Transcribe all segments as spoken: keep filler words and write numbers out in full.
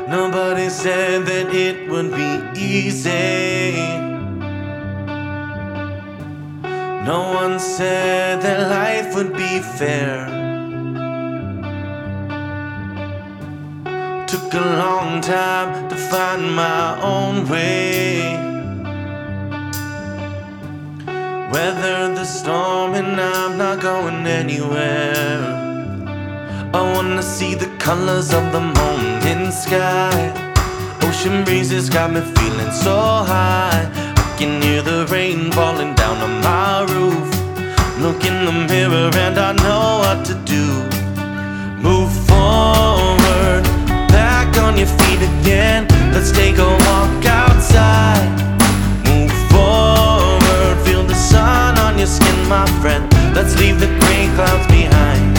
Nobody said that it would be easy. No one said that life would be fair. Took a long time to find my own way. Weather the storm and I'm not going anywhere. I wanna see the colors of the morning sky. Ocean breezes got me feeling so high. I can hear the rain falling down on my roof. Look in the mirror and I know what to do. Move forward, back on your feet again. Let's take a walk outside. Move forward, feel the sun on your skin, my friend. Let's leave the gray clouds behind.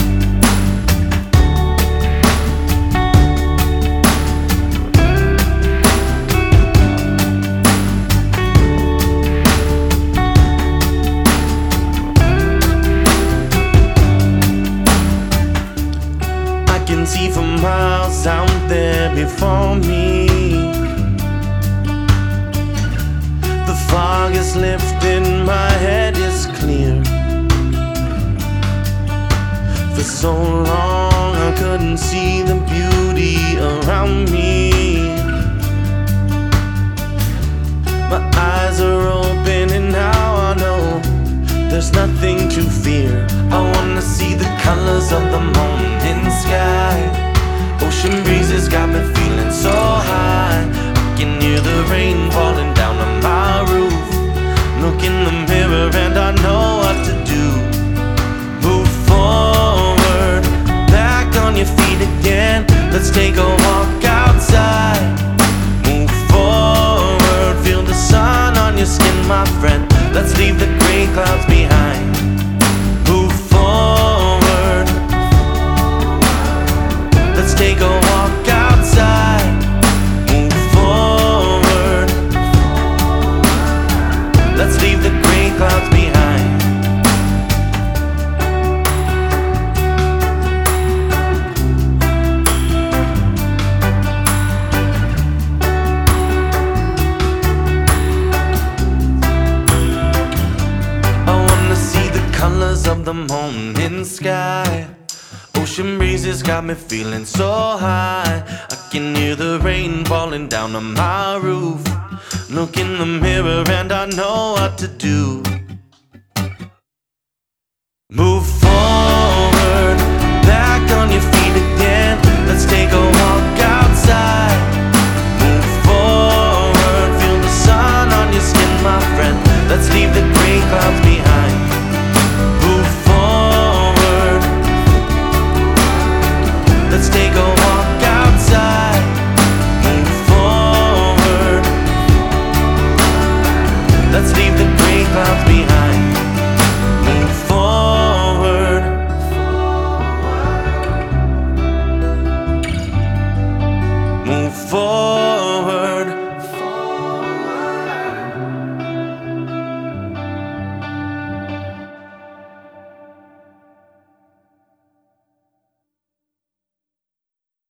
I can see for miles out there before me. The fog is lifting, my head is clear. For so long I couldn't see the beauty around me. My eyes are open and now I know there's nothing to fear. I wanna see the colors of the morning sky. Ocean breezes got me feeling so high. I can hear the rain falling down on my roof. Look in the mirror and I know what to do. Move forward, back on your feet again. Let's take a walk outside. Move forward, feel the sun on your skin, my friend. Let's leave the gray clouds behind. Move forward, let's take a walk outside. Move forward, let's leave the gray clouds behind. Colors of the morning sky. Ocean breezes got me feeling so high. I can hear the rain falling down on my roof. Look in the mirror and I know what to do. Move forward, back on your feet again. Let's take a walk outside. Move forward, feel the sun on your skin, my friend. Let's leave the gray clouds behind. Let's take a walk outside. Move forward, let's leave the gray clouds behind. Move forward, move forward.